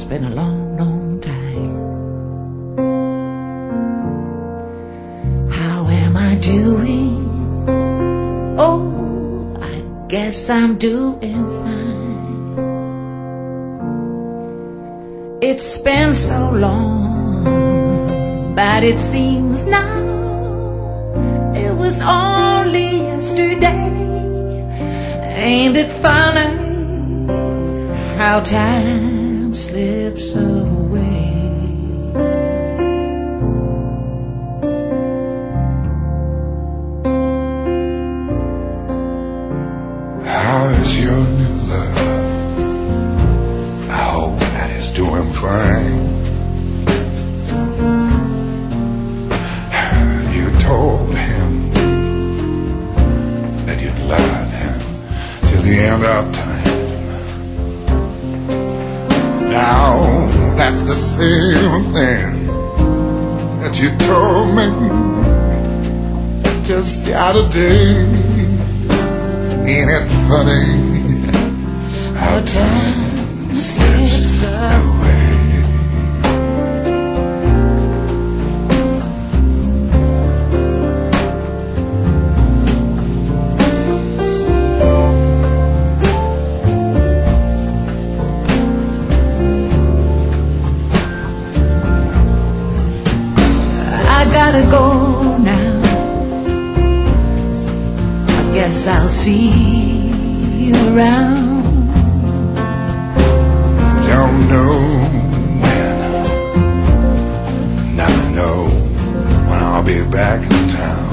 been a long, long time. How am I doing? Oh, I guess I'm doing fine. It's been so long, but it seems now it was only yesterday. Ain't it funny how time slips away? How is your new love? I hope that is doing fine. You told him that you'd love him till the end of time. Now that's the same thing that you told me just the other day. Ain't it funny how time slips away? I gotta go now. I guess I'll see you around. Don't know when, never know when I'll be back in town.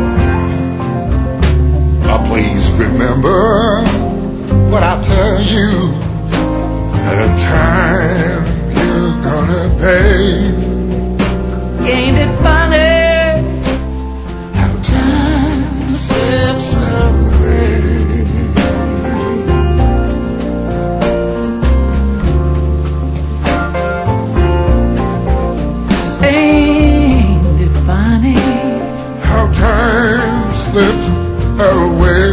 But please remember what I tell you, at a time you're gonna pay. Ain't it funny how time slips away? Ain't it funny How time slips away.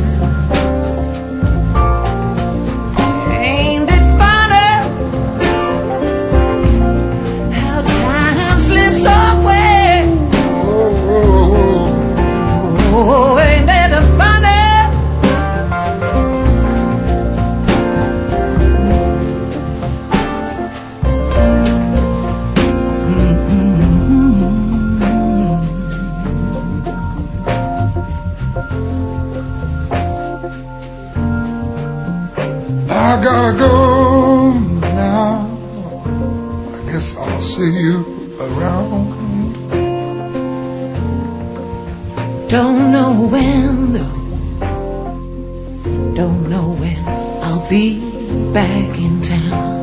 Ain't it funny how time slips away? Oh, ain't it funny? I gotta go now. I guess I'll see you around. Don't know when though. Don't know when I'll be back in town.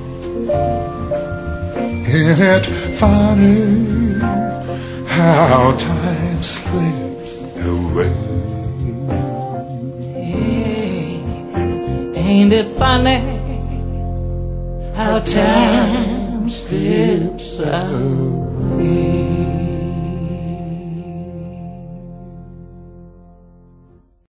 Isn't it funny how time slips away? Ain't it funny how time slips away?